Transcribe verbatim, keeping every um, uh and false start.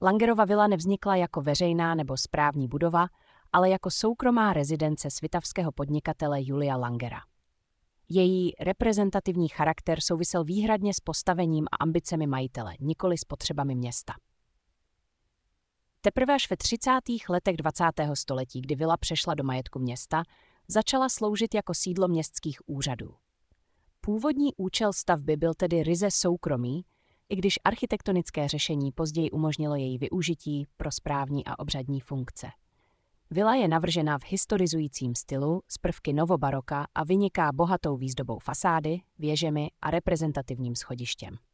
Langerova vila nevznikla jako veřejná nebo správní budova, ale jako soukromá rezidence svitavského podnikatele Julia Langera. Její reprezentativní charakter souvisel výhradně s postavením a ambicemi majitele, nikoli s potřebami města. Teprve až ve třicátých letech dvacátého století, kdy vila přešla do majetku města, začala sloužit jako sídlo městských úřadů. Původní účel stavby byl tedy ryze soukromý, i když architektonické řešení později umožnilo její využití pro správní a obřadní funkce. Vila je navržena v historizujícím stylu s prvky novobaroka a vyniká bohatou výzdobou fasády, věžemi a reprezentativním schodištěm.